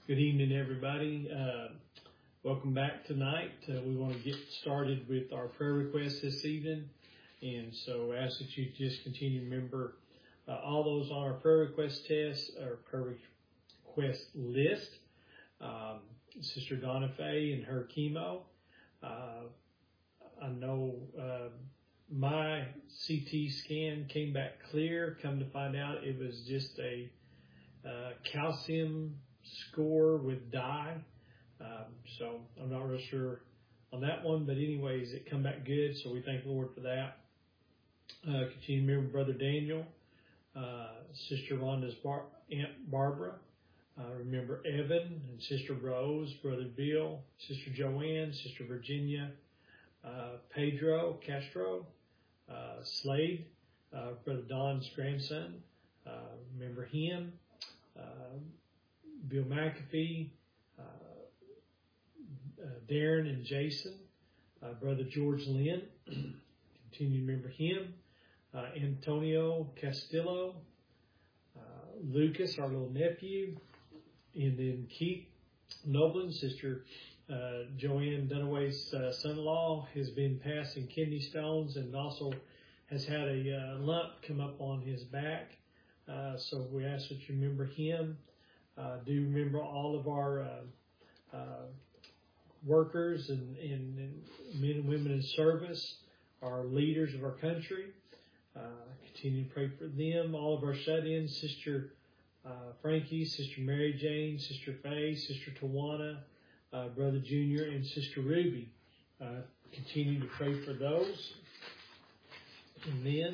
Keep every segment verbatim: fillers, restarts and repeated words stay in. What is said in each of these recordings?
Good evening, everybody. Uh, welcome back tonight. Uh, we want to get started with our prayer requests this evening. And so I ask that you just continue to remember uh, all those on our prayer request test or prayer request list. Um, Sister Donna Faye and her chemo. Uh, I know uh, my C T scan came back clear. Come to find out it was just a uh, calcium score with dye. Um, so I'm not real sure on that one, but anyways, it come back good. So we thank the Lord for that. Uh, continue to remember Brother Daniel, uh, Sister Rhonda's Bar- Aunt Barbara. Uh, remember Evan and Sister Rose, Brother Bill, Sister Joanne, Sister Virginia, uh, Pedro Castro, uh, Slade, uh, Brother Don's grandson. Uh, remember him. Uh, Bill McAfee, uh, uh, Darren and Jason, uh, Brother George Lynn, continue to remember him, uh, Antonio Castillo, uh, Lucas, our little nephew, and then Keith Noblin, Sister uh, Joanne Dunaway's uh, son-in-law, has been passing kidney stones and also has had a uh, lump come up on his back. Uh, so we ask that you remember him. Uh, do remember all of our uh, uh, workers and, and, and men and women in service, our leaders of our country. Uh, continue to pray for them. All of our shut-ins, Sister uh, Frankie, Sister Mary Jane, Sister Faye, Sister Tawana, uh, Brother Junior, and Sister Ruby. Uh, continue to pray for those. And then,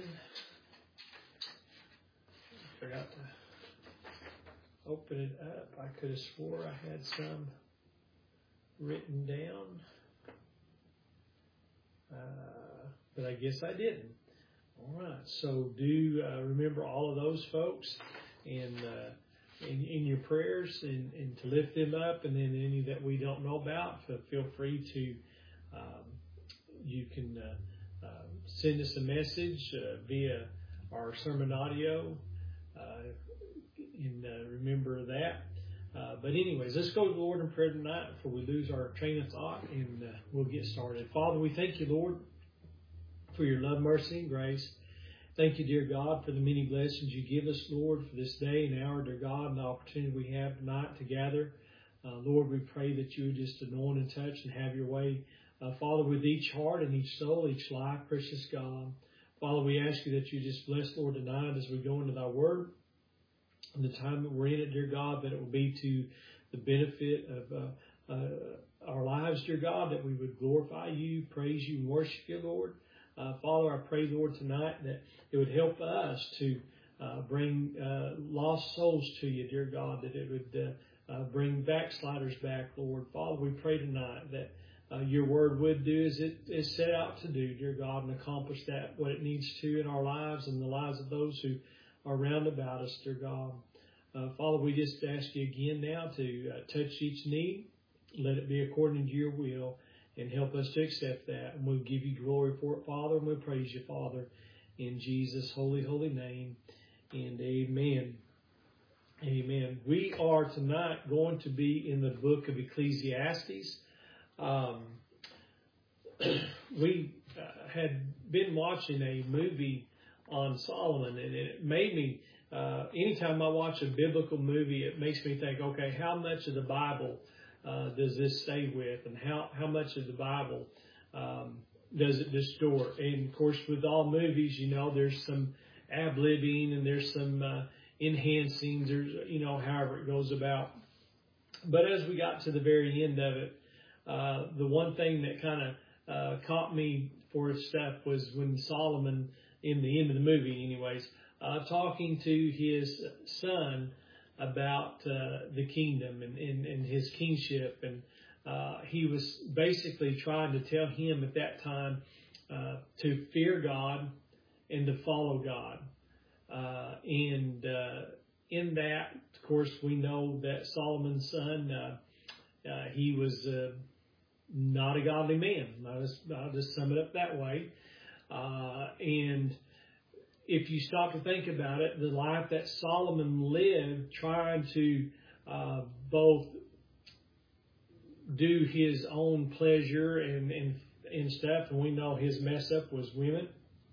I forgot to open it up. I could have swore I had some written down, uh, but I guess I didn't. All right, so do uh, remember all of those folks and uh, in, in your prayers and, and to lift them up, and then any that we don't know about, feel free to, um, you can uh, uh, send us a message uh, via our sermon audio. Uh, And uh, remember that. Uh, but anyways, let's go to the Lord in prayer tonight before we lose our train of thought, and uh, we'll get started. Father, we thank you, Lord, for your love, mercy, and grace. Thank you, dear God, for the many blessings you give us, Lord, for this day and hour, dear God, and the opportunity we have tonight to gather. Uh, Lord, we pray that you would just anoint and touch and have your way, uh, Father, with each heart and each soul, each life, precious God. Father, we ask you that you just bless, Lord, tonight as we go into thy word. And the time that we're in it, dear God, that it will be to the benefit of uh, uh, our lives, dear God, that we would glorify you, praise you, and worship you, Lord. Uh, Father, I pray, Lord, tonight that it would help us to uh, bring uh, lost souls to you, dear God, that it would uh, uh, bring backsliders back, Lord. Father, we pray tonight that uh, your word would do as it is set out to do, dear God, and accomplish that, what it needs to in our lives and the lives of those who are round about us, dear God. Uh, Father, we just ask you again now to uh, touch each need. Let it be according to your will and help us to accept that. And we'll give you glory for it, Father, and we'll praise you, Father, in Jesus' holy, holy name. And amen. Amen. We are tonight going to be in the book of Ecclesiastes. Um, we uh, had been watching a movie on Solomon, and it made me, uh, anytime I watch a biblical movie, it makes me think, okay, how much of the Bible uh, does this stay with, and how, how much of the Bible um, does it distort? And, of course, with all movies, you know, there's some ad-libbing and there's some uh, enhancing, there's, you know, however it goes about. But as we got to the very end of it, uh, the one thing that kind of uh, caught me for its stuff was when Solomon, in the end of the movie anyways, uh, talking to his son about uh, the kingdom and, and, and his kingship. And uh, he was basically trying to tell him at that time uh, to fear God and to follow God. Uh, and uh, in that, of course, we know that Solomon's son, uh, uh, he was uh, not a godly man. I'll just, I'll just sum it up that way. Uh, and if you stop to think about it, the life that Solomon lived trying to uh, both do his own pleasure and, and, and stuff. And we know his mess up was women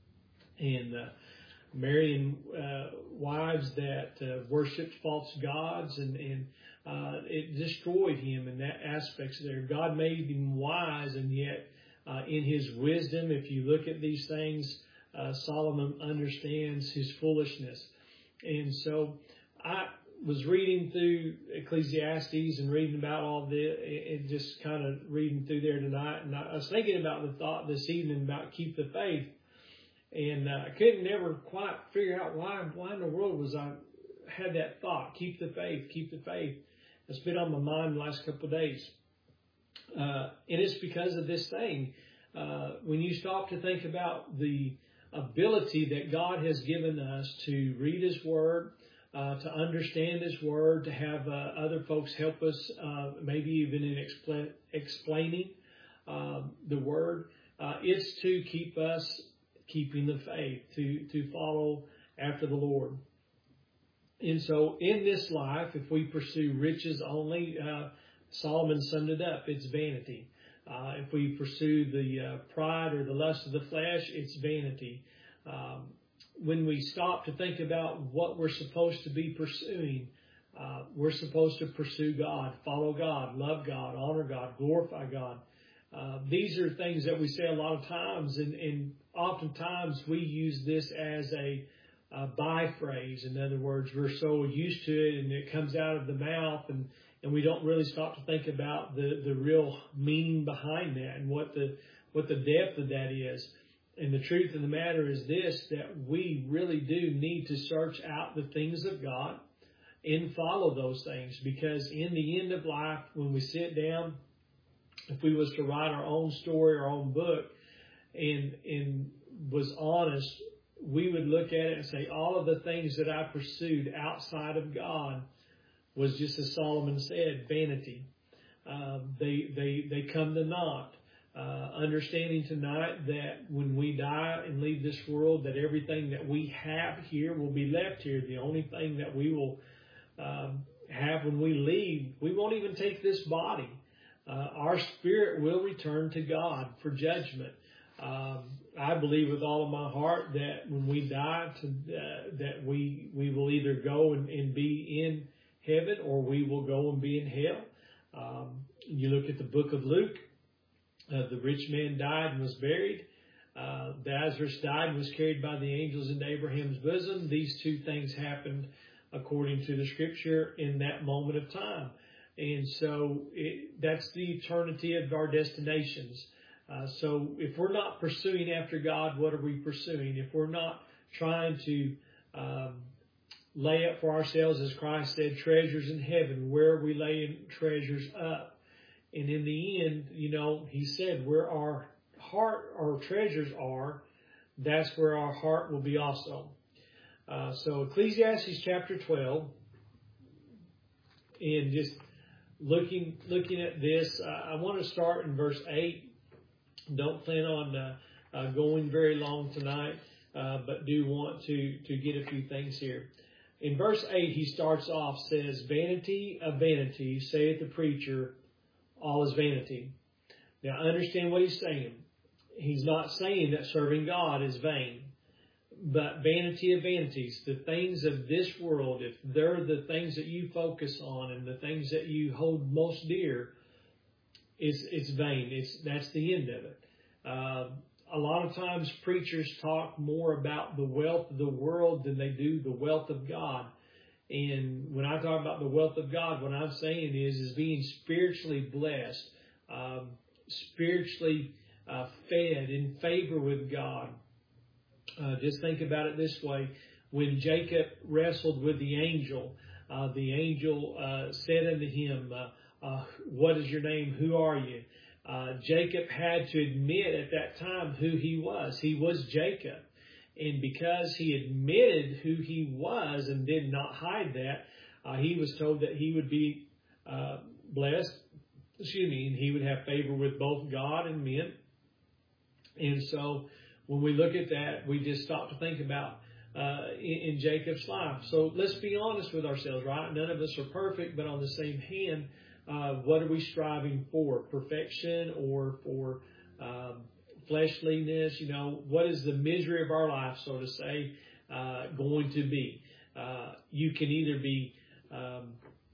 and uh, marrying uh, wives that uh, worshipped false gods, and, and uh, it destroyed him in that aspect there. God made him wise, and yet uh, in his wisdom, if you look at these things, uh, Solomon understands his foolishness. And so I was reading through Ecclesiastes and reading about all this, and just kind of reading through there tonight, and I was thinking about the thought this evening about keep the faith. And uh, I couldn't never quite figure out why, why in the world was I had that thought, keep the faith, keep the faith. It's been on my mind the last couple of days. Uh, and it's because of this thing. Uh, when you stop to think about the ability that God has given us to read His Word, uh, to understand His Word, to have uh, other folks help us, uh, maybe even in expl- explaining uh, the Word, uh, it's to keep us keeping the faith, to, to follow after the Lord. And so in this life, if we pursue riches only, uh, Solomon summed it up, it's vanity. Uh, if we pursue the uh, pride or the lust of the flesh, it's vanity. Um, when we stop to think about what we're supposed to be pursuing, uh, we're supposed to pursue God, follow God, love God, honor God, glorify God. Uh, these are things that we say a lot of times, and, and oftentimes we use this as a, a by phrase. In other words, we're so used to it, and it comes out of the mouth, and, and we don't really stop to think about the, the real meaning behind that and what the what the depth of that is. And the truth of the matter is this, that we really do need to search out the things of God and follow those things, because in the end of life, when we sit down, if we was to write our own story, our own book, and and was honest, we would look at it and say, all of the things that I pursued outside of God was, just as Solomon said, vanity. Uh, they they they come to naught. Uh, understanding tonight that when we die and leave this world, that everything that we have here will be left here. The only thing that we will um, have when we leave, we won't even take this body. Uh, our spirit will return to God for judgment. Um, I believe with all of my heart that when we die, to, uh, that we we will either go and, and be in heaven, or we will go and be in hell. Um, you look at the book of Luke, uh, the rich man died and was buried. Uh, Lazarus died and was carried by the angels into Abraham's bosom. These two things happened according to the Scripture in that moment of time. And so it, that's the eternity of our destinations. Uh, so if we're not pursuing after God, what are we pursuing? If we're not trying to um, lay up for ourselves, as Christ said, treasures in heaven, where are we laying treasures up? And in the end, you know, He said where our heart, our treasures are, that's where our heart will be also. Uh, so Ecclesiastes chapter twelve, and just Looking looking at this, uh, I want to start in verse eight. Don't plan on uh, uh, going very long tonight, uh, but do want to, to get a few things here. In verse eight, he starts off, says, "Vanity of vanities, saith the preacher, all is vanity." Now, understand what he's saying. He's not saying that serving God is vain. But vanity of vanities, the things of this world, if they're the things that you focus on and the things that you hold most dear, it's, it's vain. It's, that's the end of it. Uh, a lot of times preachers talk more about the wealth of the world than they do the wealth of God. And when I talk about the wealth of God, what I'm saying is, is being spiritually blessed, um, spiritually uh, fed, in favor with God. Uh, just think about it this way. When Jacob wrestled with the angel, uh, the angel uh, said unto him, uh, uh, "What is your name? Who are you?" Uh, Jacob had to admit at that time who he was. He was Jacob. And because he admitted who he was and did not hide that, uh, he was told that he would be uh, blessed, excuse me, and he would have favor with both God and men. And so when we look at that, we just stop to think about uh, in, in Jacob's life. So let's be honest with ourselves, right? None of us are perfect, but on the same hand, Uh, what are we striving for? Perfection or for um, fleshliness? You know, what is the misery of our life, so to say, uh, going to be? Uh, you can either be um,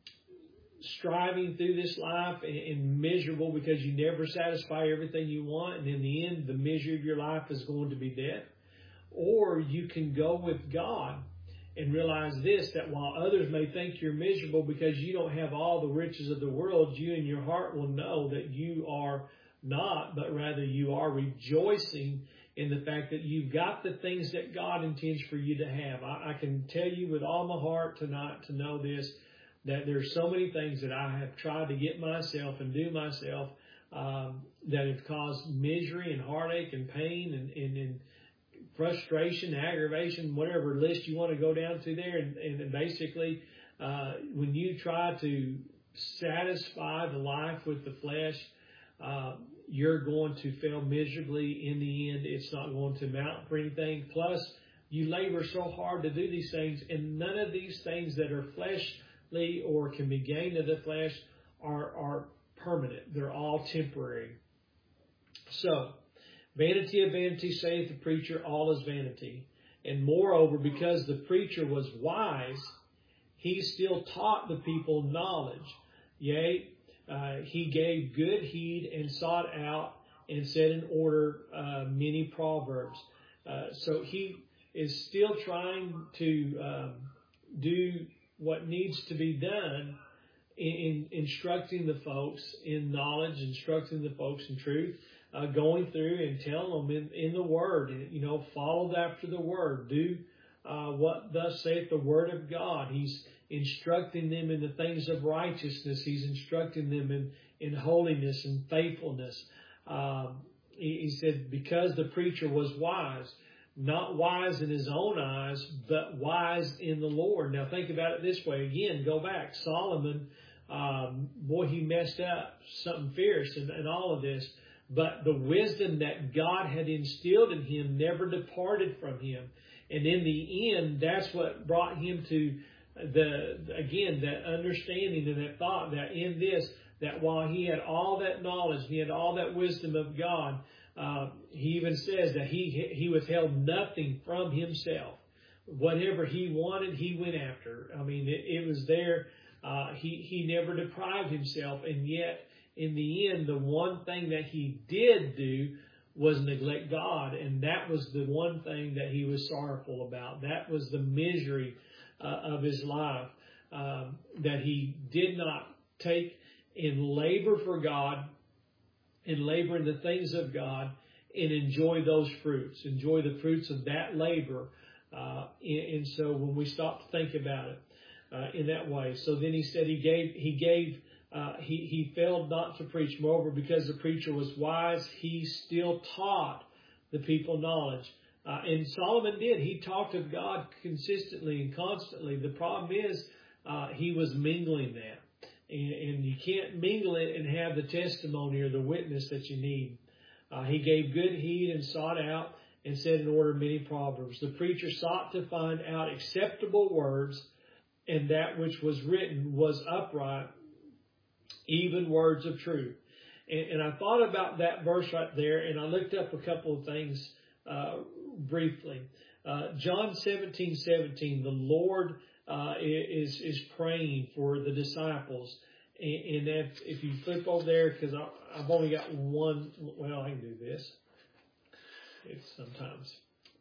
striving through this life and, and miserable because you never satisfy everything you want, and in the end, the misery of your life is going to be death. Or you can go with God and realize this, that while others may think you're miserable because you don't have all the riches of the world, you in your heart will know that you are not, but rather you are rejoicing in the fact that you've got the things that God intends for you to have. I, I can tell you with all my heart tonight to know this, that there's so many things that I have tried to get myself and do myself um, that have caused misery and heartache and pain and, and, and frustration, aggravation, whatever list you want to go down to there. And, and basically, uh, when you try to satisfy the life with the flesh, uh, you're going to fail miserably. In the end, it's not going to amount for anything. Plus, you labor so hard to do these things, and none of these things that are fleshly or can be gained of the flesh are, are permanent. They're all temporary. So, vanity of vanity, saith the preacher, all is vanity. And moreover, because the preacher was wise, he still taught the people knowledge. Yea, uh, he gave good heed and sought out and set in order uh, many proverbs. Uh, so he is still trying to um, do what needs to be done in, in instructing the folks in knowledge, instructing the folks in truth. Uh, going through and telling them in, in the Word, you know, followed after the Word. Do uh, what thus saith the Word of God. He's instructing them in the things of righteousness. He's instructing them in, in holiness and faithfulness. Um, he, he said, because the preacher was wise, not wise in his own eyes, but wise in the Lord. Now think about it this way. Again, go back. Solomon, um, boy, he messed up something fierce and, and all of this. But the wisdom that God had instilled in him never departed from him. And in the end, that's what brought him to the, again, that understanding and that thought that in this, that while he had all that knowledge, he had all that wisdom of God, uh, he even says that he, he withheld nothing from himself. Whatever he wanted, he went after. I mean, it, it was there. Uh, he, he never deprived himself, and yet, in the end, the one thing that he did do was neglect God, and that was the one thing that he was sorrowful about. That was the misery uh, of his life, um, that he did not take in labor for God, in labor in the things of God, and enjoy those fruits, enjoy the fruits of that labor. Uh, and, and so when we stop to think about it uh, in that way, so then he said he gave, he gave, Uh, he, he failed not to preach. Moreover, because the preacher was wise, he still taught the people knowledge. Uh, and Solomon did. He talked of God consistently and constantly. The problem is uh, he was mingling that. And, and you can't mingle it and have the testimony or the witness that you need. Uh, he gave good heed and sought out and set in order many proverbs. The preacher sought to find out acceptable words, and that which was written was upright, even words of truth. And, and I thought about that verse right there, and I looked up a couple of things uh, briefly. Uh, John seventeen seventeen, the Lord uh, is is praying for the disciples. And, and if, if you flip over there, because I've only got one, well, I can do this. It's sometimes.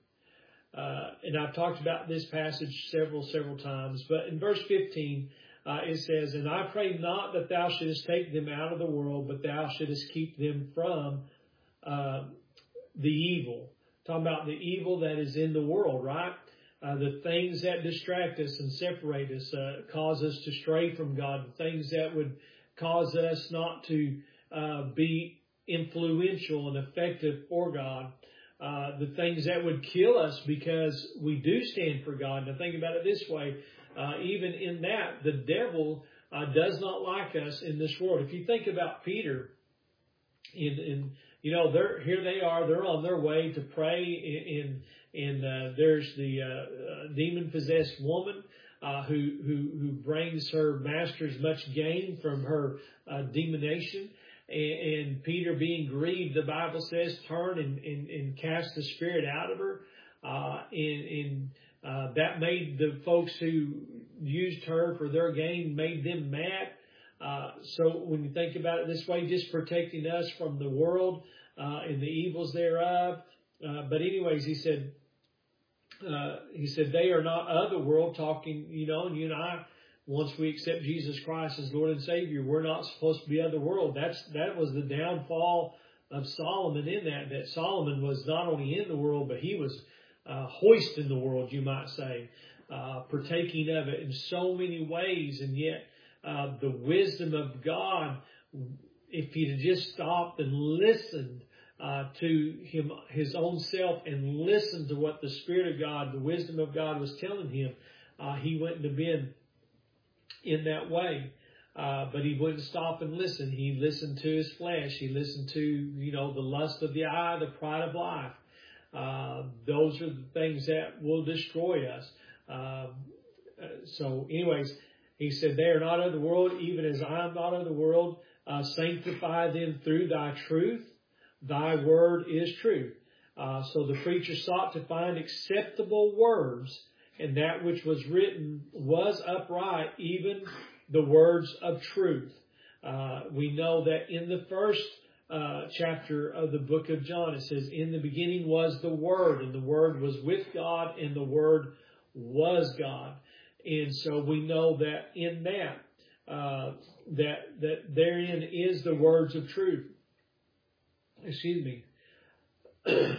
Uh, and I've talked about this passage several, several times. But in verse fifteen, Uh, it says, and I pray not that thou shouldest take them out of the world, but thou shouldest keep them from uh, the evil. Talking about the evil that is in the world, right? Uh, the things that distract us and separate us, uh, cause us to stray from God, the things that would cause us not to uh, be influential and effective for God, uh, the things that would kill us because we do stand for God. Now think about it this way. Uh, even in that, the devil uh, does not like us in this world. If you think about Peter, in, in you know, they're here they are, they're on their way to pray, in, in uh, there's the uh, uh, demon-possessed woman uh, who, who, who brings her masters much gain from her uh, demonation. And, and Peter, being grieved, the Bible says, turned and, and, and cast the spirit out of her. Uh, and, and uh, that made the folks who used her for their gain, made them mad. Uh, so when you think about it this way, just protecting us from the world uh, and the evils thereof. Uh, but anyways, he said, uh, he said, they are not of the world, talking, you know, and you and I, once we accept Jesus Christ as Lord and Savior, we're not supposed to be of the world. That's, that was the downfall of Solomon in that, that Solomon was not only in the world, but he was uh, hoisting the world, you might say, uh, partaking of it in so many ways. And yet, uh, the wisdom of God, if he'd have just stopped and listened Uh, to him, his own self, and listened to what the Spirit of God, the wisdom of God was telling him, uh, he wouldn't have been in that way. Uh, but he wouldn't stop and listen. He listened to his flesh. He listened to, you know, the lust of the eye, the pride of life. Uh, those are the things that will destroy us. Uh, so anyways, he said, they are not of the world, even as I am not of the world. Uh, sanctify them through thy truth. Thy word is truth. Uh, so the preacher sought to find acceptable words, and that which was written was upright, even the words of truth. Uh, we know that in the first uh, chapter of the book of John, it says, in the beginning was the Word, and the Word was with God, and the Word was God. And so we know that in that, uh, that, that therein is the words of truth. Excuse me. uh,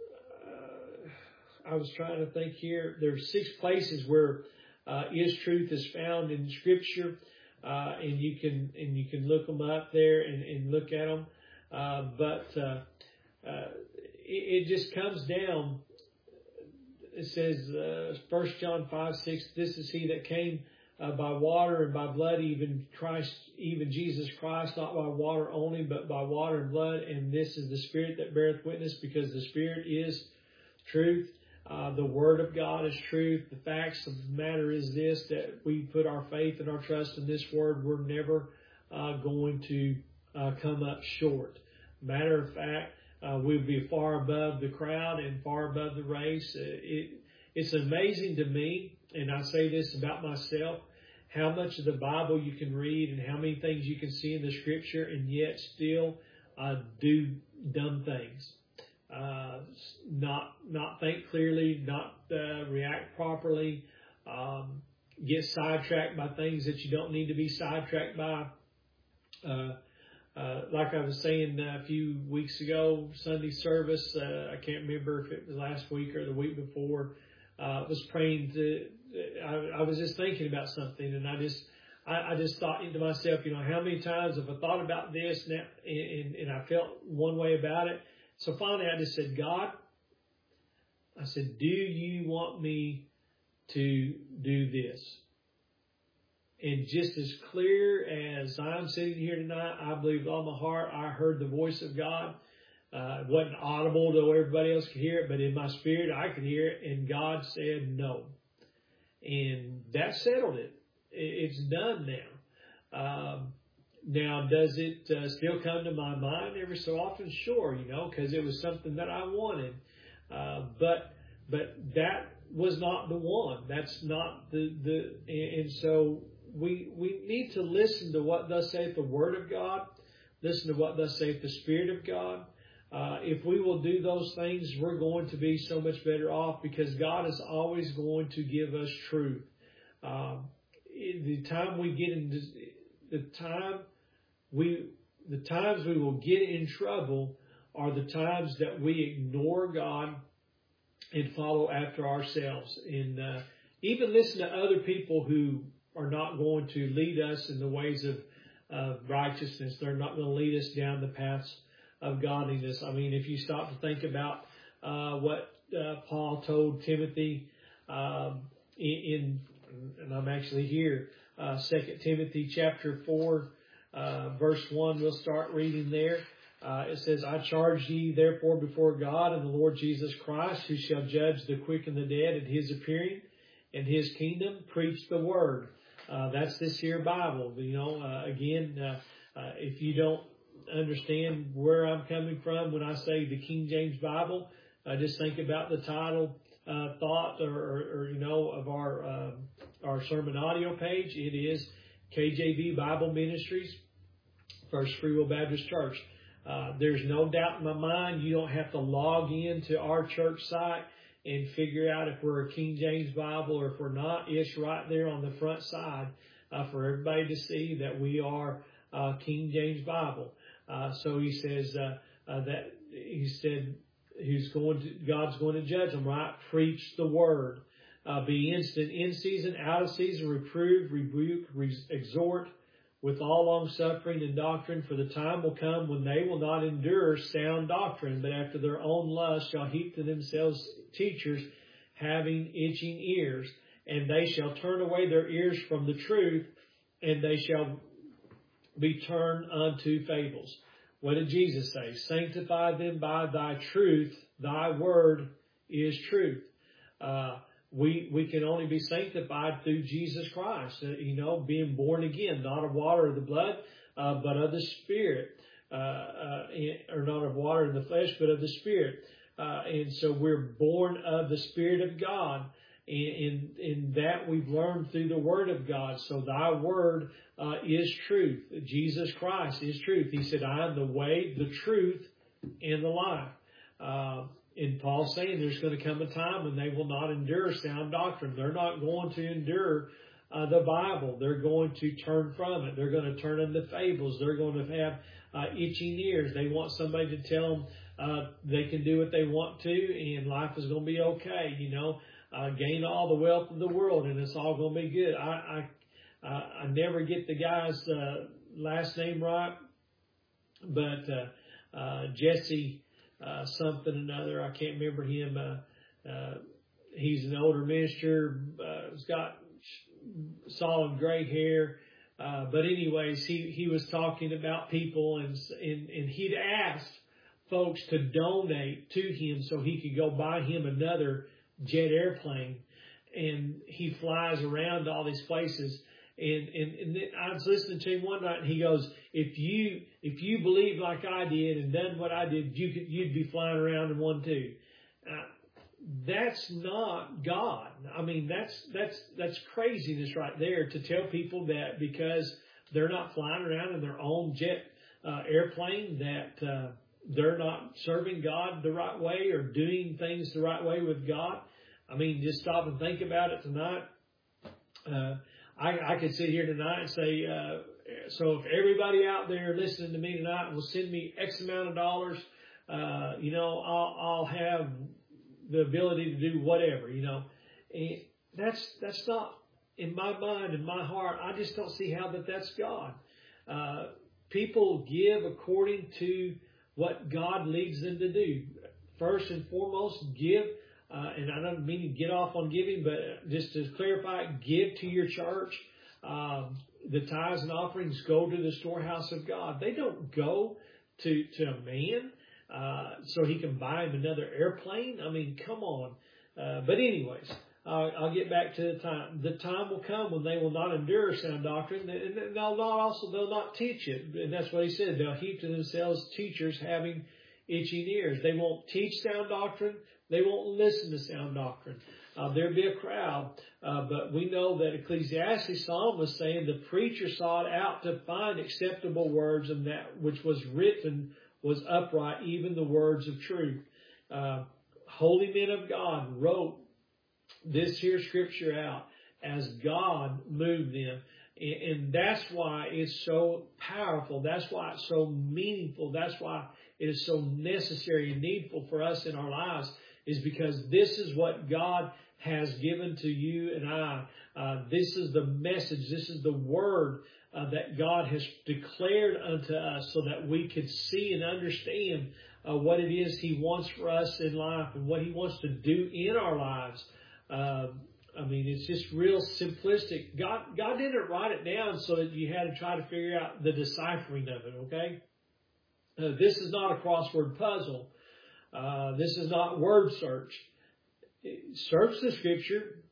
I was trying to think here. There are six places where uh, is truth is found in Scripture, uh, and you can and you can look them up there and, and look at them. Uh, but uh, uh, it, it just comes down. It says, uh, First John five six. This is he that came Uh, by water and by blood, even Christ, even Jesus Christ, not by water only, but by water and blood. And this is the Spirit that beareth witness, because the Spirit is truth. Uh, the Word of God is truth. The facts of the matter is this, that we put our faith and our trust in this Word. We're never uh, going to uh, come up short. Matter of fact, uh, we'll be far above the crowd and far above the race. It, it's amazing to me, and I say this about myself, how much of the Bible you can read and how many things you can see in the Scripture, and yet still uh, do dumb things. Uh, not not think clearly, not uh, react properly, um, get sidetracked by things that you don't need to be sidetracked by. Uh, uh, like I was saying a few weeks ago, Sunday service, uh, I can't remember if it was last week or the week before, uh, was praying to, I, I was just thinking about something, and I just, I, I just thought into myself, you know, how many times have I thought about this and, that, and, and I felt one way about it. So finally I just said, God, I said, do you want me to do this? And just as clear as I'm sitting here tonight, I believe with all my heart, I heard the voice of God. Uh, it wasn't audible to everybody else could hear it, but in my spirit, I could hear it. And God said no. And that settled it. It's done now. Um, now, does it uh, still come to my mind every so often? Sure, you know, because it was something that I wanted. Uh, but but that was not the one. That's not the the. And so we we need to listen to what thus saith the Word of God. Listen to what thus saith the Spirit of God. Uh, if we will do those things, we're going to be so much better off, because God is always going to give us truth. Um, the time we get into the time we the times we will get in trouble are the times that we ignore God and follow after ourselves, and uh, even listen to other people who are not going to lead us in the ways of uh, righteousness. They're not going to lead us down the paths of godliness. I mean, if you stop to think about uh, what uh, Paul told Timothy um, in, in, and I'm actually here, uh, Second Timothy chapter four, uh, verse one. We'll start reading there. Uh, it says, I charge ye therefore before God and the Lord Jesus Christ, who shall judge the quick and the dead at his appearing and His kingdom, preach the word. Uh, that's this here Bible. You know, uh, again, uh, uh, if you don't understand where I'm coming from when I say the King James Bible, uh, just think about the title uh, thought or, or, or you know of our uh, our sermon audio page. It is K J V Bible Ministries, First Free Will Baptist Church. Uh, there's no doubt in my mind you don't have to log into our church site and figure out if we're a King James Bible or if we're not. It's right there on the front side uh, for everybody to see that we are uh, King James Bible. Uh, so he says uh, uh, that he said he's going to God's going to judge them, right? Preach the word, uh, be instant in season, out of season, reprove, rebuke, re- exhort with all long suffering and doctrine. For the time will come when they will not endure sound doctrine, but after their own lust shall heap to themselves teachers having itching ears, and they shall turn away their ears from the truth, and they shall be turned unto fables. What did Jesus say? Sanctify them by thy truth. Thy word is truth. Uh, we we can only be sanctified through Jesus Christ. Uh, you know, being born again, not of water or the blood, uh, but of the Spirit. Uh, uh, or not of water and the flesh, but of the Spirit. Uh, and so we're born of the Spirit of God. And, and that we've learned through the Word of God. So thy word uh, is truth. Jesus Christ is truth. He said, I am the way, the truth, and the life. Uh, and Paul's saying there's going to come a time when they will not endure sound doctrine. They're not going to endure uh, the Bible. They're going to turn from it. They're going to turn into fables. They're going to have uh, itching ears. They want somebody to tell them uh, they can do what they want to and life is going to be okay, you know. Uh, gain all the wealth of the world, and it's all going to be good. I I, uh, I never get the guy's uh, last name right, but uh, uh, Jesse uh, something or another. I can't remember him. Uh, uh, he's an older minister. Uh, he's got solid gray hair. Uh, but anyways, he, he was talking about people, and, and and he'd asked folks to donate to him so he could go buy him another jet airplane, and he flies around to all these places. And, and, and then I was listening to him one night, and he goes, if you, if you believed like I did and done what I did, you could, you'd be flying around in one too. Uh, that's not God. I mean, that's, that's, that's craziness right there to tell people that because they're not flying around in their own jet, uh, airplane that, uh, they're not serving God the right way or doing things the right way with God. I mean, just stop and think about it tonight. Uh, I, I could sit here tonight and say, uh, so if everybody out there listening to me tonight will send me X amount of dollars, uh, you know, I'll, I'll have the ability to do whatever, you know. And that's, that's not in my mind, in my heart. I just don't see how that that's God. Uh, people give according to what God leads them to do. First and foremost, give, uh, and I don't mean to get off on giving, but just to clarify, give to your church. Um, the tithes and offerings go to the storehouse of God. They don't go to, to a man uh, so he can buy him another airplane. I mean, come on. Uh, but anyways, uh, I'll get back to the time. The time will come when they will not endure sound doctrine, and they'll not also they'll not teach it. And that's what he said. They'll heap to themselves teachers having itching ears. They won't teach sound doctrine. They won't listen to sound doctrine. Uh, there'll be a crowd, uh, but we know that Ecclesiastes Psalm was saying the preacher sought out to find acceptable words, and that which was written was upright, even the words of truth. Uh, holy men of God wrote this here scripture out as God moved them. And that's why it's so powerful. That's why it's so meaningful. That's why it is so necessary and needful for us in our lives, is because this is what God has given to you and I. Uh, this is the message. This is the word uh, that God has declared unto us so that we could see and understand uh, what it is He wants for us in life and what He wants to do in our lives. Uh, I mean, it's just real simplistic. God, God didn't write it down so that you had to try to figure out the deciphering of it, okay? Uh, this is not a crossword puzzle. Uh, this is not word search. Search the Scripture,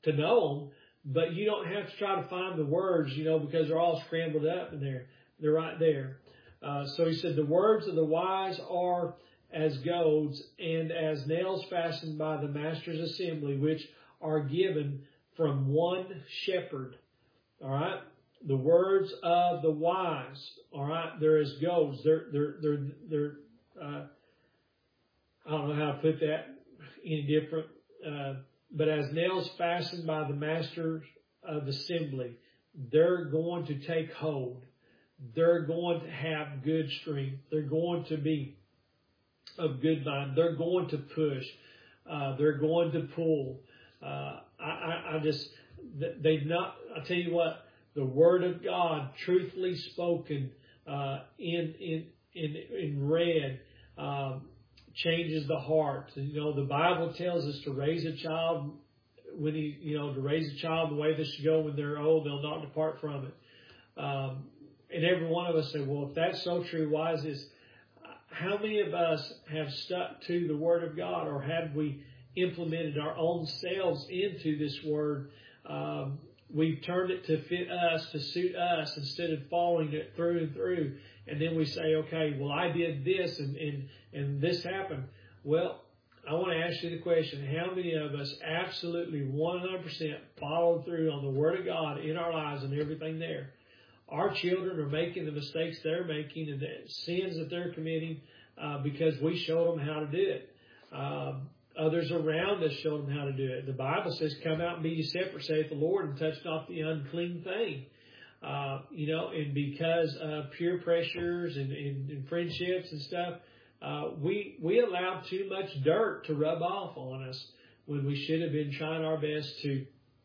to know them, but you don't have to try to find the words, you know, because they're all scrambled up in there. They're right there. Uh, so he said, the words of the wise are as goads and as nails fastened by the master's assembly, which are given from one shepherd. All right. The words of the wise. All right. They're as goads. They're, they're, they're, they're, uh, I don't know how to put that any different, uh, but as nails fastened by the master of assembly, they're going to take hold. They're going to have good strength. They're going to be of good mind. They're going to push. Uh, they're going to pull. Uh, I, I, I just, they've not, I tell you what, the word of God, truthfully spoken, uh, in, in, in, in read, um, changes the heart. You know, the Bible tells us to raise a child when he, you know, to raise a child the way they should go when they're old, they'll not depart from it. Um, and every one of us say, well, if that's so true, why is this? How many of us have stuck to the Word of God, or have we implemented our own selves into this Word? Um, we've turned it to fit us, to suit us, instead of following it through and through. And then we say, okay, well, I did this and, and, and this happened. Well, I want to ask you the question, how many of us absolutely one hundred percent followed through on the Word of God in our lives and everything there? Our children are making the mistakes they're making and the sins that they're committing uh, because we showed them how to do it. Um, others around us showed them how to do it. The Bible says, come out and be ye separate, saith the Lord, and touch not the unclean thing. Uh, you know, and because of peer pressures and, and, and friendships and stuff, uh, we we allowed too much dirt to rub off on us when we should have been trying our best to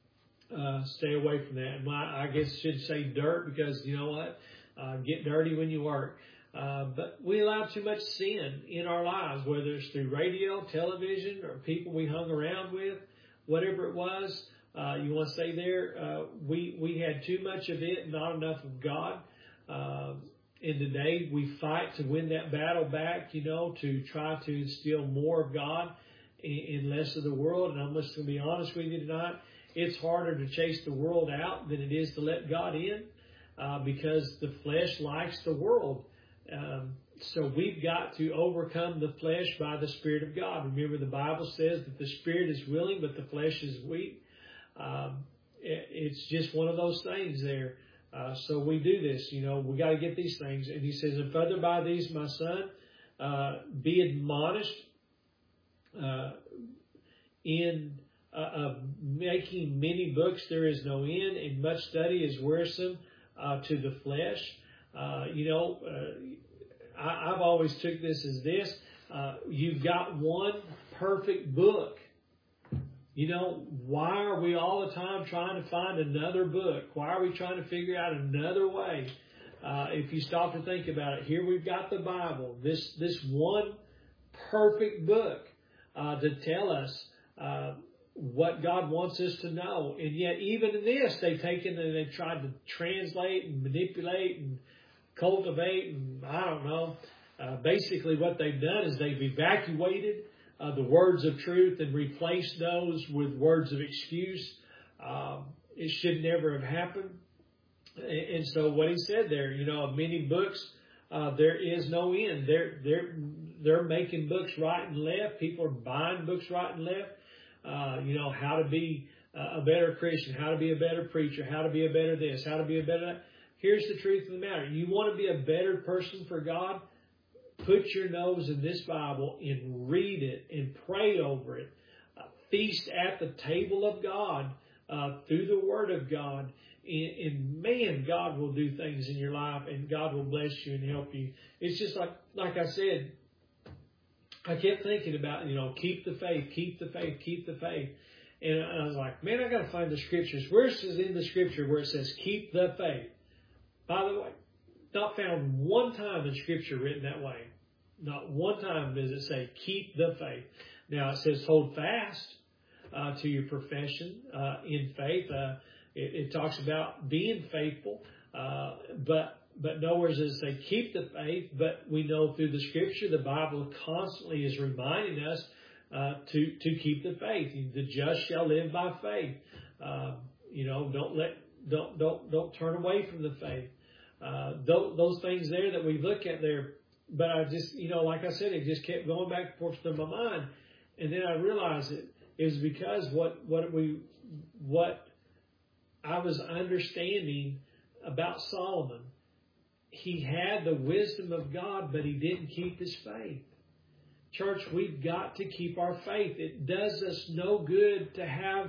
uh, stay away from that. And my, I guess I should say dirt because, you know what, uh, get dirty when you work. Uh, but we allowed too much sin in our lives, whether it's through radio, television, or people we hung around with, whatever it was. Uh, you want to say there, uh, we, we had too much of it, not enough of God. Uh, and today we fight to win that battle back, you know, to try to instill more of God and, and less of the world. And I'm just going to be honest with you tonight. It's harder to chase the world out than it is to let God in, uh, because the flesh likes the world. Um, so we've got to overcome the flesh by the Spirit of God. Remember, the Bible says that the Spirit is willing, but the flesh is weak. Um, it, it's just one of those things there. Uh, so we do this, you know, we got to get these things. And he says, and further by these, my son, uh, be admonished, uh, in, uh, uh, making many books there is no end, and much study is wearisome, uh, to the flesh. Uh, you know, uh, I, I've always took this as this, uh, you've got one perfect book. You know, why are we all the time trying to find another book? Why are we trying to figure out another way? Uh, if you stop to think about it, here we've got the Bible, this this one perfect book uh, to tell us uh, what God wants us to know. And yet, even in this, they've taken and they've tried to translate and manipulate and cultivate, and I don't know. Uh, basically, what they've done is they've evacuated Uh, the words of truth and replace those with words of excuse. Um, it should never have happened. And, and so what he said there, you know, of many books, uh, there is no end. They're, they're, they're making books right and left. People are buying books right and left. Uh, you know, how to be a better Christian, how to be a better preacher, how to be a better this, how to be a better that. Here's the truth of the matter. You want to be a better person for God? Put your nose in this Bible and read it and pray over it. Uh, feast at the table of God uh, through the Word of God. And, and man, God will do things in your life, and God will bless you and help you. It's just like, like I said, I kept thinking about, you know, keep the faith, keep the faith, keep the faith. And I was like, man, I got to find the scriptures. Where is it in the scripture where it says keep the faith? By the way, not found one time in Scripture written that way. Not one time does it say, keep the faith. Now, it says hold fast uh, to your profession uh, in faith. Uh, it, it talks about being faithful, uh, but but nowhere does it say keep the faith. But we know through the Scripture, the Bible constantly is reminding us uh, to, to keep the faith. The just shall live by faith. Uh, you know, don't let, don't, don't, don't turn away from the faith. Uh, those, those things there that we look at there, but I just, you know, like I said, it just kept going back and forth to my mind. And then I realized it, it was because what, what we, what I was understanding about Solomon, he had the wisdom of God, but he didn't keep his faith. Church, we've got to keep our faith. It does us no good to have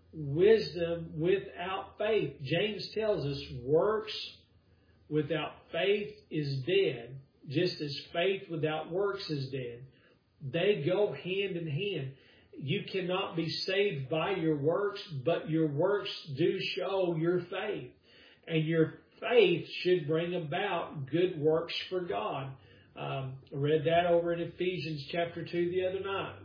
wisdom without faith. James tells us works without faith is dead, just as faith without works is dead. They go hand in hand. You cannot be saved by your works, but your works do show your faith. And your faith should bring about good works for God. Um, I read that over in Ephesians chapter two the other night,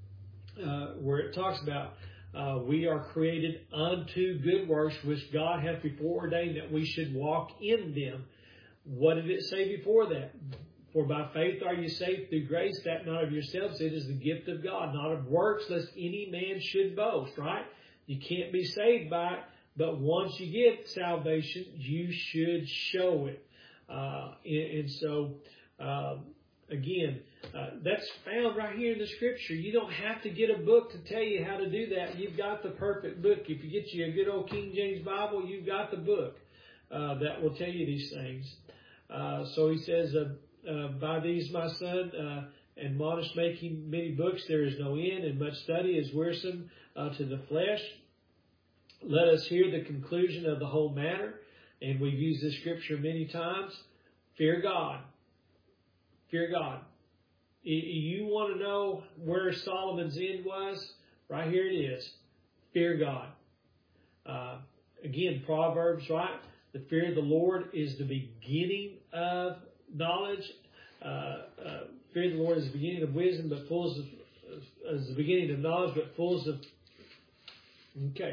uh, where it talks about uh, we are created unto good works, which God hath before ordained that we should walk in them. What did it say before that? For by faith are you saved through grace, that not of yourselves, it is the gift of God, not of works, lest any man should boast, right? You can't be saved by it, but once you get salvation, you should show it. Uh, and, and so, um, again, uh, that's found right here in the Scripture. You don't have to get a book to tell you how to do that. You've got the perfect book. If you get you a good old King James Bible, you've got the book uh, that will tell you these things. Uh, so he says, uh, uh, by these, my son, uh, admonish making many books, there is no end, and much study is wearisome uh, to the flesh. Let us hear the conclusion of the whole matter. And we've used this scripture many times. Fear God. Fear God. You want to know where Solomon's end was? Right here it is. Fear God. Uh, again, Proverbs, right? The fear of the Lord is the beginning of knowledge. Uh, uh, fear of the Lord is the beginning of wisdom, but fools of, is the beginning of knowledge, but fools of... Okay.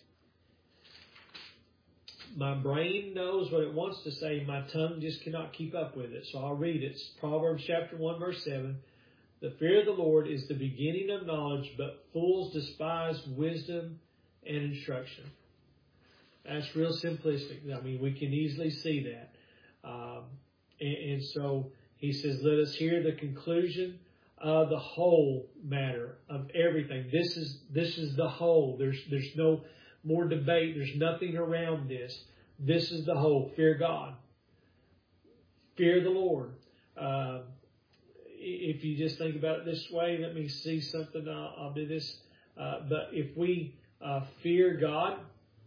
My brain knows what it wants to say. My tongue just cannot keep up with it. So I'll read it. It's Proverbs chapter one, verse seven. The fear of the Lord is the beginning of knowledge, but fools despise wisdom and instruction. That's real simplistic. I mean, we can easily see that. Um, and, and so he says, let us hear the conclusion of the whole matter of everything. This is, this is the whole. There's, there's no more debate. There's nothing around this. This is the whole. Fear God. Fear the Lord. Uh, if you just think about it this way, let me see something. I'll, I'll do this. Uh, but if we uh, fear God,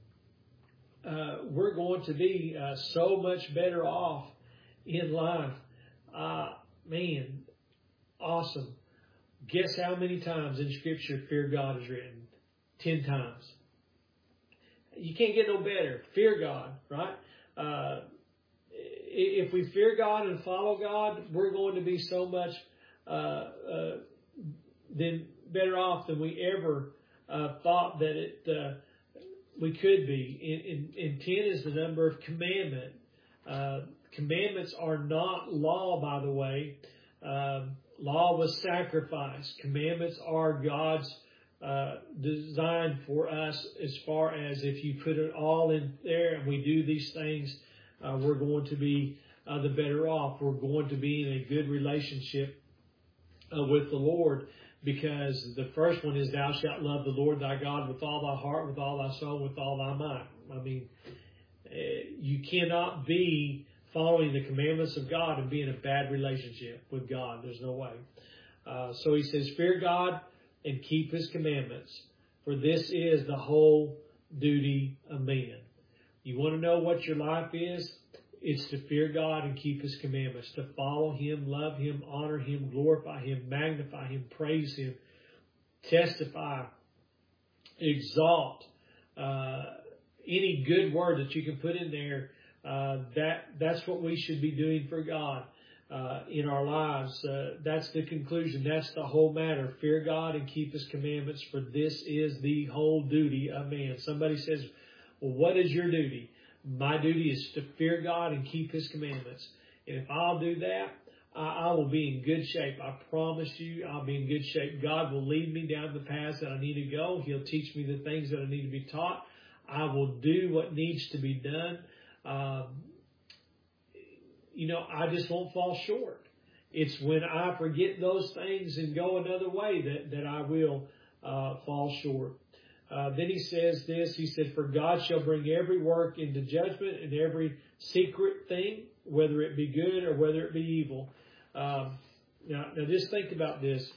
uh, we're going to be uh, so much better off in life. Uh, man, awesome. Guess how many times in Scripture fear God is written? Ten times. You can't get no better. Fear God, right? Uh, if we fear God and follow God, we're going to be so much uh, uh, then better off than we ever uh, thought that it uh, we could be. And, and ten is the number of commandment. Uh, commandments are not law, by the way. Um, law was sacrifice. Commandments are God's Uh, designed for us, as far as if you put it all in there and we do these things, uh, we're going to be uh, the better off. We're going to be in a good relationship uh, with the Lord, because the first one is thou shalt love the Lord thy God with all thy heart, with all thy soul, with all thy might. I mean, uh, you cannot be following the commandments of God and be in a bad relationship with God. There's no way. Uh, so he says, fear God and keep his commandments, for this is the whole duty of man. You want to know what your life is? It's to fear God and keep his commandments, to follow him, love him, honor him, glorify him, magnify him, praise him, testify, exalt. Uh, any good word that you can put in there, uh, that that's what we should be doing for God. Uh, in our lives. Uh, that's the conclusion. That's the whole matter. Fear God and keep his commandments, for this is the whole duty of man. Somebody says, well, what is your duty? My duty is to fear God and keep his commandments. And if I'll do that, I, I will be in good shape. I promise you, I'll be in good shape. God will lead me down the paths that I need to go. He'll teach me the things that I need to be taught. I will do what needs to be done. Um, you know, I just won't fall short. It's when I forget those things and go another way that, that I will uh, fall short. Uh, then he says this, he said, for God shall bring every work into judgment and every secret thing, whether it be good or whether it be evil. Um, now, now just think about this.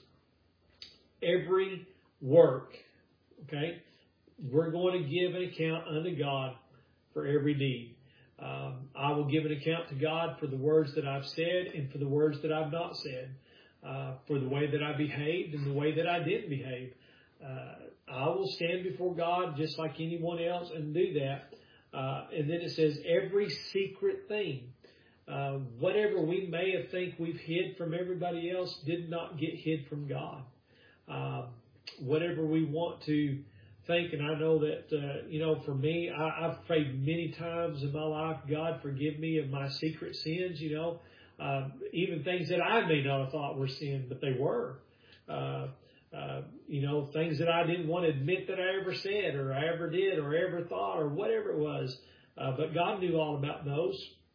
Every work, okay, we're going to give an account unto God for every deed. Um, I will give an account to God for the words that I've said and for the words that I've not said, uh, for the way that I behaved and the way that I didn't behave. Uh, I will stand before God just like anyone else and do that. Uh, and then it says every secret thing, uh, whatever we may have think we've hid from everybody else did not get hid from God. Uh, whatever we want to think, and I know that, uh, you know, for me, I, I've prayed many times in my life, God, forgive me of my secret sins, you know, uh, even things that I may not have thought were sin, but they were, uh, uh, you know, things that I didn't want to admit that I ever said or I ever did or ever thought or whatever it was, uh, but God knew all about those.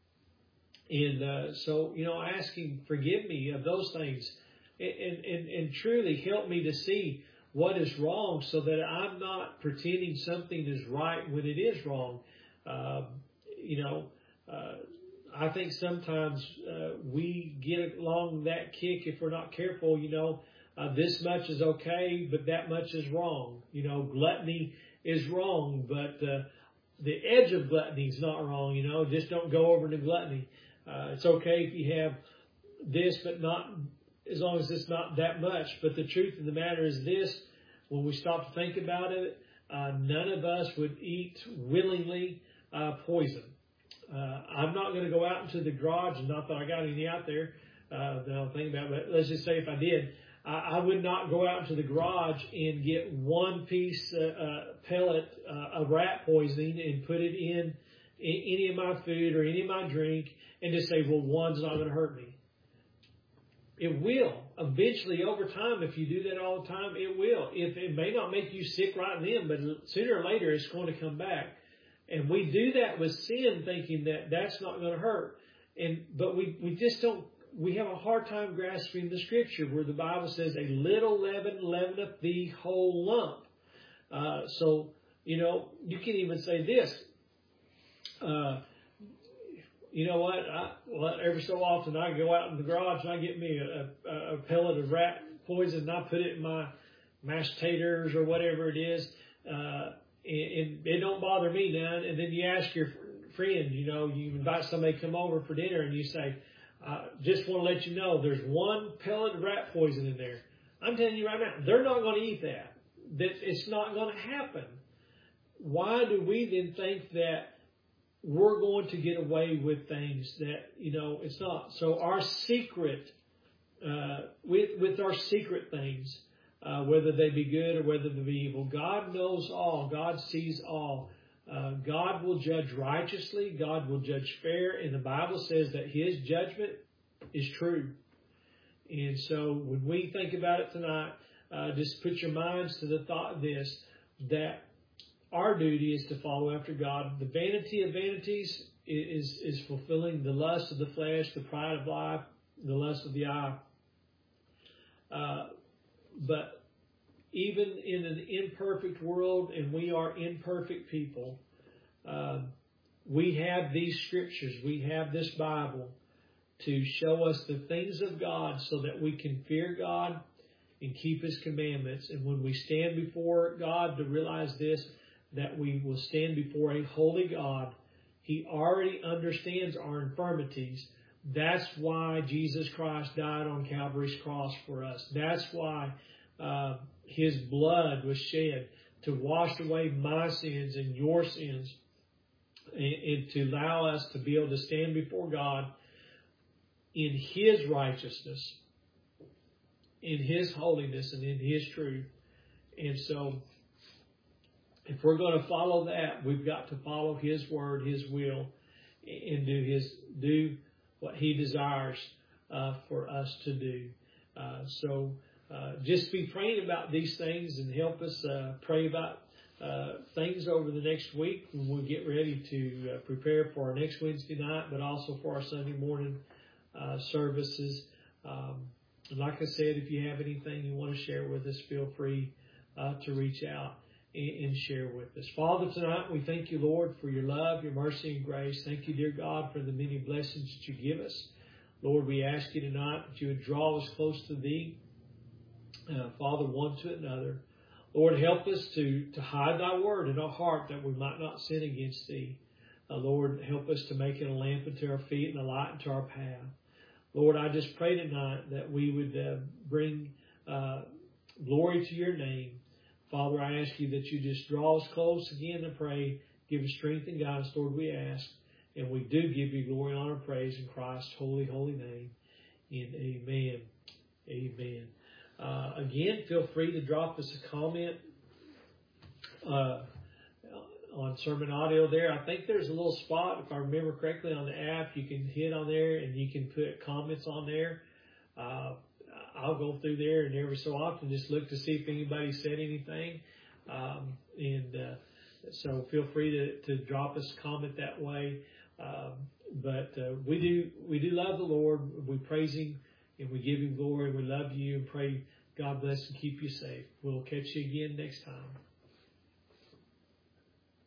And uh, so, you know, asking, forgive me of those things and, and, and truly help me to see what is wrong so that I'm not pretending something is right when it is wrong. Uh, you know, uh, I think sometimes uh, we get along that kick if we're not careful, you know, uh, this much is okay, but that much is wrong. You know, gluttony is wrong, but uh, the edge of gluttony is not wrong, you know, just don't go over to gluttony. Uh, it's okay if you have this, but not as long as it's not that much. But the truth of the matter is this, when we stop to think about it, uh, none of us would eat willingly uh, poison. Uh, I'm not going to go out into the garage, and not that I got any out there uh, that I'll think about, but let's just say if I did, I, I would not go out into the garage and get one piece uh, uh, pellet uh, of rat poisoning and put it in, in any of my food or any of my drink and just say, well, one's not going to hurt me. It will. Eventually, over time, if you do that all the time, it will. If it may not make you sick right then, but sooner or later, it's going to come back. And we do that with sin, thinking that that's not going to hurt. And but we, we just don't, we have a hard time grasping the Scripture where the Bible says, a little leaven leaveneth the whole lump. Uh, so, you know, you can even say this. Uh, You know what? I, well, every so often I go out in the garage and I get me a, a, a pellet of rat poison and I put it in my mashed taters or whatever it is. Uh, and, and it don't bother me none. And then you ask your friend, you know, you invite somebody to come over for dinner and you say, I just want to let you know there's one pellet of rat poison in there. I'm telling you right now, they're not going to eat that. That it's not going to happen. Why do we then think that we're going to get away with things that, you know, it's not? So our secret, uh, with, with our secret things, uh, whether they be good or whether they be evil, God knows all. God sees all. Uh, God will judge righteously. God will judge fair. And the Bible says that His judgment is true. And so when we think about it tonight, uh, just put your minds to the thought of this, that our duty is to follow after God. The vanity of vanities is, is fulfilling the lust of the flesh, the pride of life, the lust of the eye. Uh, but even in an imperfect world, and we are imperfect people, uh, we have these scriptures, we have this Bible to show us the things of God so that we can fear God and keep His commandments. And when we stand before God, to realize this, that we will stand before a holy God. He already understands our infirmities. That's why Jesus Christ died on Calvary's cross for us. That's why uh, His blood was shed to wash away my sins and your sins, and, and to allow us to be able to stand before God in His righteousness, in His holiness, and in His truth. And so, if we're going to follow that, we've got to follow His word, His will, and do His do what He desires uh, for us to do. Uh, so uh, just be praying about these things and help us uh, pray about uh, things over the next week when we get ready to uh, prepare for our next Wednesday night, but also for our Sunday morning uh, services. Um, and like I said, if you have anything you want to share with us, feel free uh, to reach out and, and share with us. Father, tonight we thank you, Lord, for your love, your mercy, and grace. Thank you, dear God, for the many blessings that you give us. Lord, we ask you tonight that you would draw us close to thee, uh, Father, one to another. Lord, help us to, to hide thy word in our heart that we might not sin against thee. Uh, Lord, help us to make it a lamp unto our feet and a light unto our path. Lord, I just pray tonight that we would uh, bring uh, glory to your name. Father, I ask you that you just draw us close again to pray. Give us strength and guidance, Lord, we ask. And we do give you glory, honor, and praise in Christ's holy, holy name. And amen. Amen. Uh, again, feel free to drop us a comment uh, on sermon audio there. I think there's a little spot, if I remember correctly, on the app. You can hit on there and you can put comments on there. Uh, I'll go through there and every so often just look to see if anybody said anything. Um, and uh, so feel free to, to drop us a comment that way. Um, but uh, we do we do love the Lord. We praise him and we give him glory. We love you and pray God bless and keep you safe. We'll catch you again next time.